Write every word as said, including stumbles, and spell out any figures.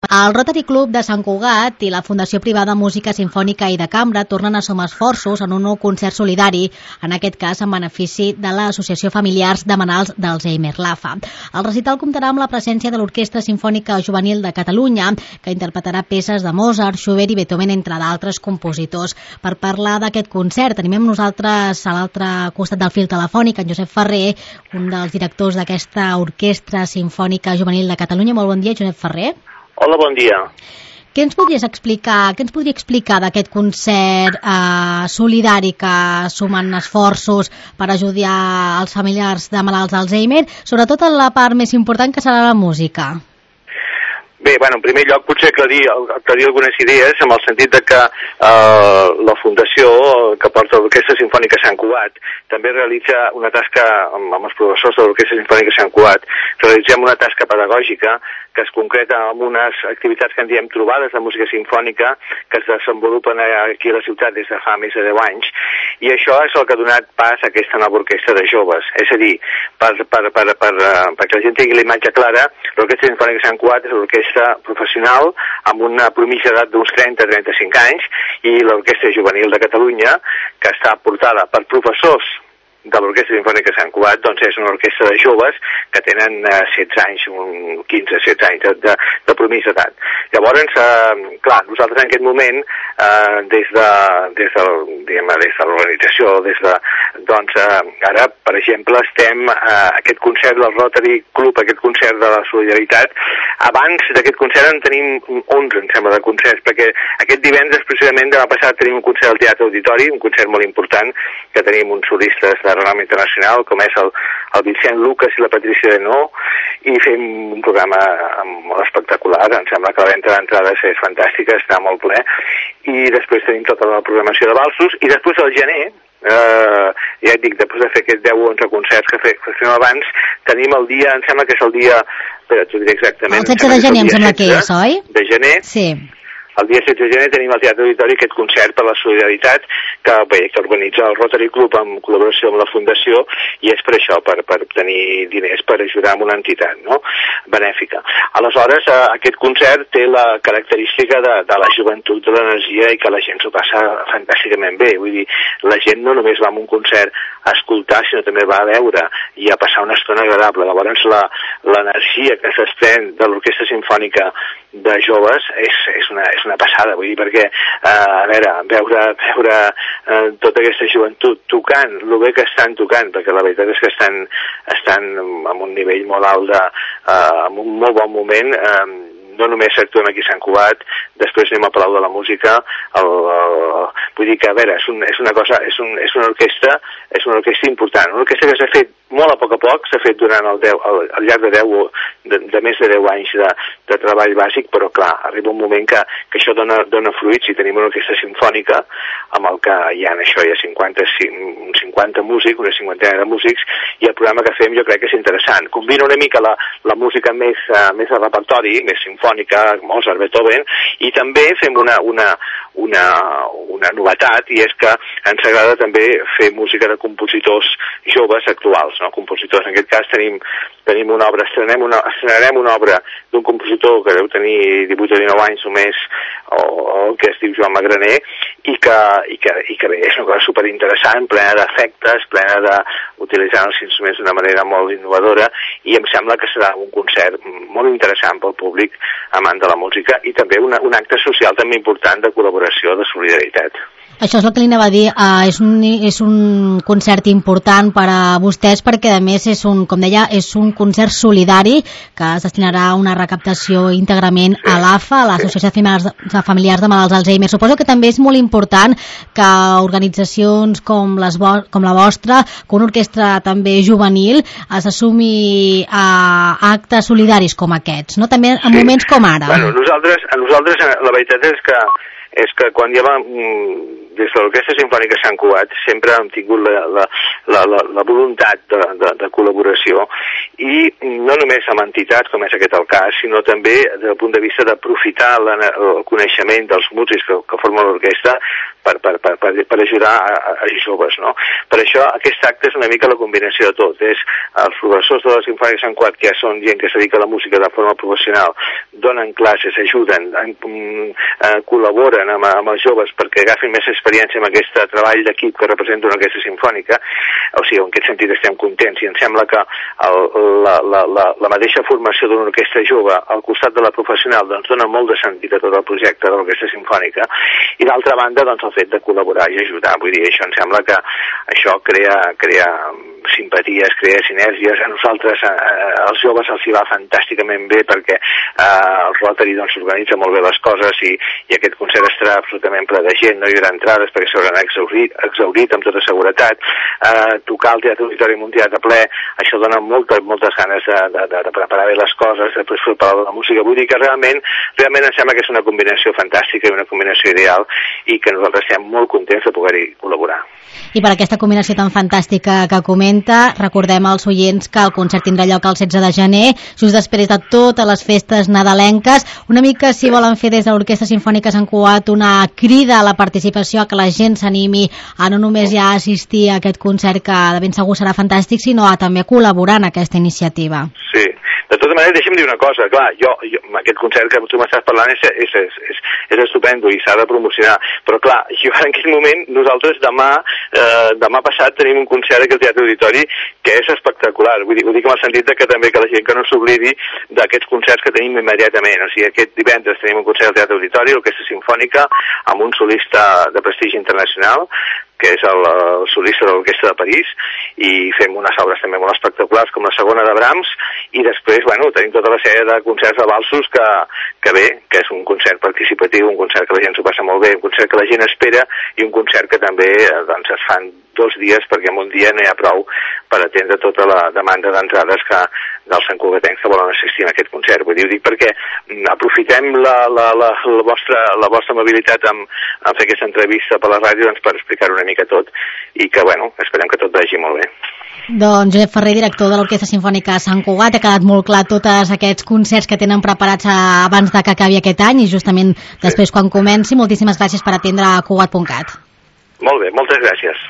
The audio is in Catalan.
El Rotary Club de Sant Cugat i la Fundació Privada Música Simfònica i de Cambra tornen a sumar esforços en un nou concert solidari, en aquest cas en benefici de l'Associació Familiars de Malalts d'Alzheimer, l'A F A. El recital comptarà amb la presència de l'Orquestra Simfònica Juvenil de Catalunya, que interpretarà peces de Mozart, Schubert i Beethoven, entre d'altres compositors. Per parlar d'aquest concert, tenim amb nosaltres a l'altre costat del fil telefònic en Josep Ferrer, un dels directors d'aquesta Orquestra Simfònica Juvenil de Catalunya. Molt bon dia, Josep Ferrer. Hola, bon dia. Què ens podries explicar, què ens podria explicar d'aquest concert eh, solidari que sumen esforços per ajudar els familiars de malalts d'Alzheimer, sobretot en la part més important que serà la música? Bé, bueno, en primer lloc potser aclarir, aclarir algunes idees en el sentit de que eh, la Fundació que porta l'Orquestra Simfònica Sant Cugat també realitza una tasca amb, amb els professors de l'Orquestra Simfònica Sant Cugat, realitzem una tasca pedagògica que es concreta en unes activitats que en diem trobades de música simfònica que es desenvolupen aquí a la ciutat des de fa més de deu anys, i això és el que ha donat pas a aquesta nova orquestra de joves. És a dir, per, per, per, per, per, perquè la gent tingui la imatge clara, l'Orquestra Simfònica Sant Cugat és l'orquestra professional amb una mitjana d'edat d'uns trenta a trenta-cinc anys, i l'Orquestra Juvenil de Catalunya, que està portada per professors de l'Orquestra Simfònica Sant Cugat, doncs és una orquestra de joves que tenen eh, setze anys, un quinze a setze anys de, de, de promís d'edat. Llavors, eh, clar, nosaltres en aquest moment, eh, des de, des de, diguem, des de l'organització, des de, doncs, eh, ara, per exemple, estem eh, aquest concert del Rotary Club, aquest concert de la solidaritat. Abans d'aquest concert en tenim onze, em sembla, de concerts, perquè aquest divendres, precisament, demà passat, tenim un concert al Teatre Auditori, un concert molt important, que tenim uns solistes de renom internacional, com és el, el Vicent Lucas i la Patricia Denó, i fem un programa molt espectacular. Em sembla que la venda d'entrades és fantàstica, està molt ple, i després tenim tota la programació de valsos, i després al gener, eh, ja et dic, després de fer aquests deu o onze concerts que, fe, que fem abans, tenim el dia, em sembla que és el dia, espera, t'ho diré exactament. El setze de gener, em sembla que és, oi? De gener. Sí. El dia setze de gener tenim al Teatre Auditori aquest concert per la solidaritat que, bé, que organitza el Rotary Club en col·laboració amb la Fundació, i és per això, per, per tenir diners per ajudar a una entitat, no?, benèfica. Aleshores, eh, aquest concert té la característica de, de la joventut, de l'energia, i que la gent s'ho passa fantàsticament bé. Vull dir, la gent no només va a un concert a escoltar, sinó també va a veure i a passar una estona agradable. Llavors, l'energia que s'estén de l'Orquestra Simfònica de joves és, és, una, és una passada, vull dir, perquè, eh, a veure, veure, veure eh, tota aquesta joventut tocant, el bé que estan tocant, perquè la veritat és que estan, estan en un nivell molt alt, de, eh, en un molt bon moment, eh, no només actuem aquí a Sant Cugat, després anem al Palau de la Música, el, el, vull dir que, a veure, és, un, és una cosa, és, un, és una orquestra, és una orquestra important, una orquestra que s'ha fet molt a poc a poc, s'ha fet durant el deu, el, al llarg de deu, de, de més de deu anys de, de treball bàsic, però clar, arriba un moment que, que això dona, dona fruits, i tenim una orquestra simfònica amb el que hi ha, això hi ha cinquanta, cinquanta músics, una cinquantena de músics, i el programa que fem jo crec que és interessant. Combina una mica la, la música més, uh, més de repertori, més simfònica, Mozart, Beethoven, i també fem una, una, una, una novetat, i és que ens agrada també fer música de compositors joves actuals, no? Compositors, en aquest cas tenim, tenim una obra, estrenem una, estrenarem una obra d'un compositor que deu tenir divuit o dinou anys només, o, o que es diu Joan Magraner, i que, i que, i que bé, és una cosa superinteressant, plena d'efectes, plena d'utilitzar els instruments d'una manera molt innovadora, i em sembla que serà un concert molt interessant pel públic amant de la música, i també una, un acte social també important de col·laboració, de solidaritat. Això és el que li anava a dir, uh, és, un, és un concert important per a vostès, perquè a més és un, com deia, és un concert solidari que es destinarà a una recaptació íntegrament sí, a l'A F A, a l'Associació de Familiars de Malalts d'Alzheimer. Suposo que també és molt important que organitzacions com, les vo com la vostra, que una orquestra també juvenil, s'assumi a actes solidaris com aquests, no? També en sí. moments com ara. Bueno, nosaltres, a nosaltres la veritat és que és que quan ja vam, des de l'Orquestra Simfònica Sant Cugat sempre hem tingut la, la, la, la, la voluntat de, de, de col·laboració, i no només amb entitats com és aquest el cas, sinó també des del punt de vista d'aprofitar el coneixement dels músics que, que formen l'orquestra per, per, per, per, per ajudar a, a, a joves, no? Per això aquest acte és una mica la combinació de tot. És els professors de la Simfònica Sant Cugat, que ja són gent que es dedica a la música de forma professional, donen classes, ajuden, en, eh, col·laboren amb, amb els joves perquè agafin més experiència amb aquest treball d'equip que representa una orquestra simfònica. O sigui, en aquest sentit estem contents, i em sembla que el, la, la, la, la mateixa formació d'una orquestra jove al costat de la professional doncs dona molt de sentit a tot el projecte de l'orquestra simfònica, i d'altra banda doncs el fet de col·laborar i ajudar. Vull dir, això em sembla que això crea, crea simpaties, crea sinergies. A nosaltres, eh, als joves els hi va fantàsticament bé perquè eh, el Rotary doncs s'organitza molt bé les coses, i, i aquest concert estarà absolutament ple de gent, no hi haurà entrades perquè s'hauran exhaurit, exhaurit amb tota seguretat. Eh, tocar el Teatre Auditori amb un teatre ple, això dona moltes, moltes ganes de, de, de, de preparar bé les coses, de preparar la música. Vull dir que realment, realment em sembla que és una combinació fantàstica i una combinació ideal, i que nosaltres estem molt contents de poder-hi col·laborar. I per aquesta combinació tan fantàstica que comenta, recordem als oients que el concert tindrà lloc el setze de gener, just després de totes les festes nadalenques. Una mica, si volen fer des de l'Orquestra Simfònica Sant Cugat una crida a la participació, a que la gent s'animi a no només ja assistir a aquest concert, que de ben segur serà fantàstic, sinó a també col·laborar en aquesta iniciativa. Sí. De tota manera, deixa'm dir una cosa, clar, jo, jo aquest concert que tu m'estàs parlant és, és, és, és, és estupendo i s'ha de promocionar, però clar, jo en aquell moment, nosaltres demà, eh, demà passat tenim un concert aquí al Teatre Auditori que és espectacular. Vull dir, ho dic en el sentit de que també que la gent que no s'oblidi d'aquests concerts que tenim immediatament. O sigui, aquest divendres tenim un concert al Teatre Auditori, l'Orquestra Simfònica, amb un solista de prestigi internacional, que és el, el solista de l'Orquestra de París, i fem unes obres també molt espectaculars com la segona de Brahms, i després, bueno, tenim tota la sèrie de concerts de valsos que, que bé, que és un concert participatiu, un concert que la gent s'ho passa molt bé, un concert que la gent espera, i un concert que també doncs, es fan dos dies, perquè en un dia no hi ha prou per atendre tota la demanda d'entrades que dels santcugatencs que volen assistir a aquest concert. Vull dir, ho dic perquè aprofitem la, la, la, la, vostra, la vostra amabilitat en, en fer aquesta entrevista per la ràdio, doncs, per explicar una mica tot, i que, bueno, esperem que tot vagi molt bé. Doncs Josep Ferrer, director de l'Orquestra Simfònica Sant Cugat, ha quedat molt clar tots aquests concerts que tenen preparats abans de que acabi aquest any, i justament després, sí, quan comenci. Moltíssimes gràcies per atendre a Cugat punt cat. Molt bé, moltes gràcies.